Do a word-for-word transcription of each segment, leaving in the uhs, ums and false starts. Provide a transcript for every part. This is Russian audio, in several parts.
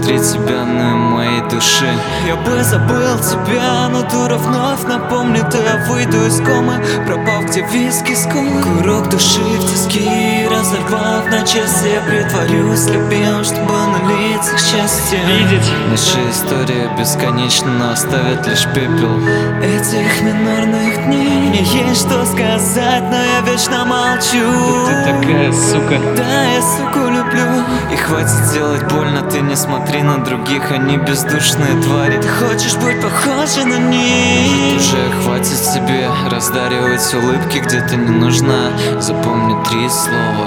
внутри тебя, но и моей души. Я бы забыл тебя, но дура вновь напомнит. Я выйду из комы, пропав, где виски скулы. Курок души в тиски, разорвав на части. Я притворюсь любим, чтобы на лицах счастье видеть. Наши истории бесконечны, но оставят лишь пепел Этих минорных дней. Мне есть что сказать, но я вечно молчу. Ты такая сука. Да, я суку люблю. И хватит делать больно, ты не смотри на других, они бездушные твари. Ты хочешь быть похожа на них? Уже хватит себе раздаривать улыбки, где ты не нужна. Запомни три слова.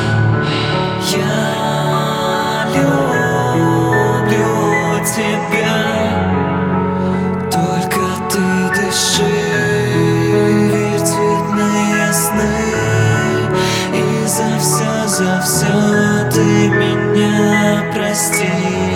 Я люблю тебя, только ты дыши, верь в цветные сны. И за все, за все ты меня прости.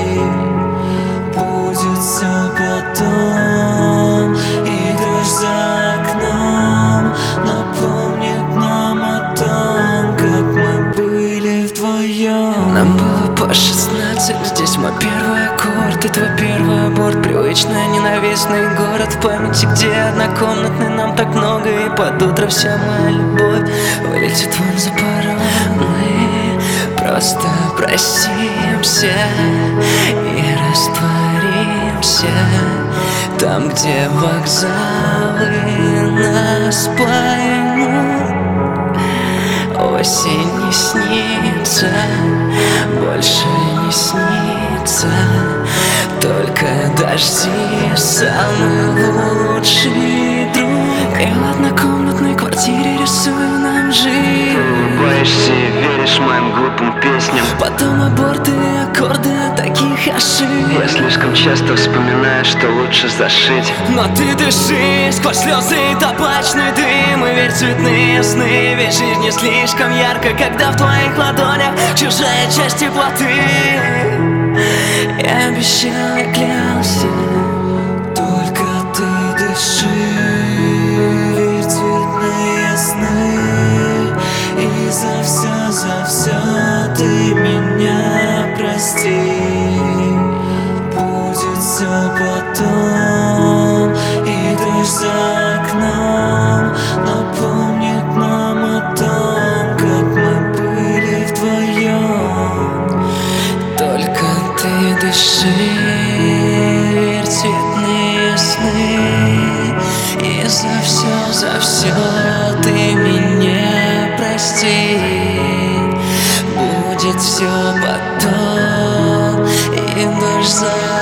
Будет все потом, и дождь за окном напомнит нам о том, как мы были вдвоем. Нам было по шестнадцать, здесь мой первый аккорд и твой первый аборт. Привычный ненавистный город в памяти, где однокомнатный нам так много. И под утро вся моя любовь вылетит вон за порог. Мы просто простимся и растворимся там, где вокзалы нас поймут. Осень не снится, больше не снится, только дожди, самый лучший друг. И в однокомнатной квартире рисую нам жизнь. Улыбаешься и веришь моим глупым песням. Потом аборты и аккорды таких ошибок. Я слишком часто вспоминаю, что лучше зашить. Но ты дыши сквозь слезы и табачный дым. И верь в цветные сны, ведь жизнь не слишком ярко, когда в твоих ладонях чужая часть теплоты. Я обещал и клялся, только ты дыши, верь в цветные сны. И за все, за все ты меня прости. Будет все потом, и дождь за окном напомнит нам о том, как мы были вдвоем. только ты дыши, верь в цветные сны. И за все, за все ты меня прости. Будет все потом, и дождь за